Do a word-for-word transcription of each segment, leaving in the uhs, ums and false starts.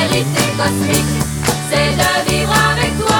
vérité cosmique, c'est de vivre avec toi.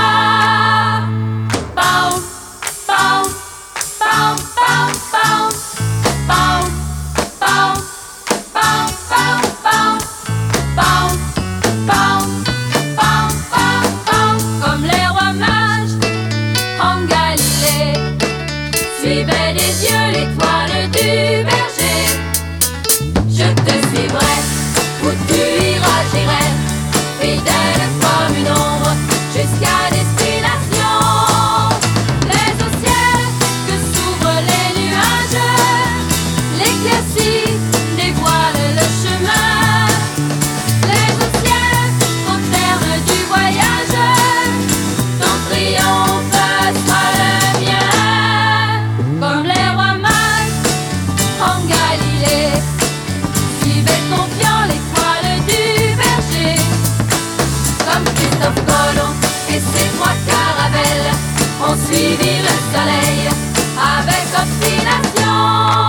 Pow, pow, pow, pow, pow, pow, pow, pow, pow, pow, pow, pow, pow, pow, pow. Comme les rois mages en Galilée suivaient des yeux l'étoile du berger. Je te suivrai, où tu iras j'irai, fidèle comme une ombre, jusqu'à destination. Les au ciel que s'ouvrent les nuages, l'éclaircie dévoile le chemin. Les au ciel, au terme du voyage, ton triomphe sera le mien. Comme les rois mages en Galilée suivait confiant l'étoile du berger. Comme Christophe Colomb et ses trois caravelles ont suivi le soleil avec obstination.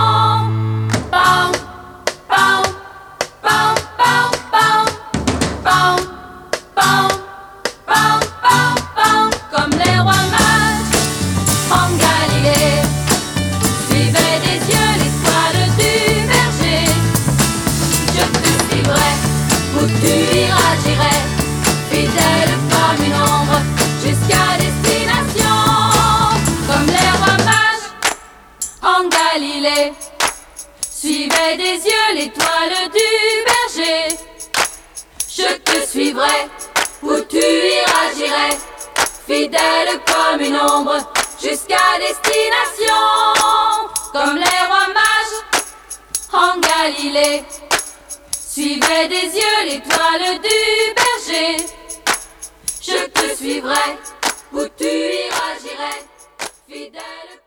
Pow, pow, pow, pow, pow, pow, pow, pow, pow, pow. Comme les rois mages en Galilée suivaient des yeux l'étoile du berger. Je te suivrai, où tu iras j'irai, fidèle comme une ombre, jusqu'à destination. Comme les rois mages en Galilée suivaient des yeux l'étoile du berger. Je te suivrai, où tu iras j'irai, fidèle comme une ombre, jusqu'à destination. Comme les rois mages en Galilée suivaient des yeux l'étoile du berger. Je te suivrai, où tu iras j'irai, fidèle.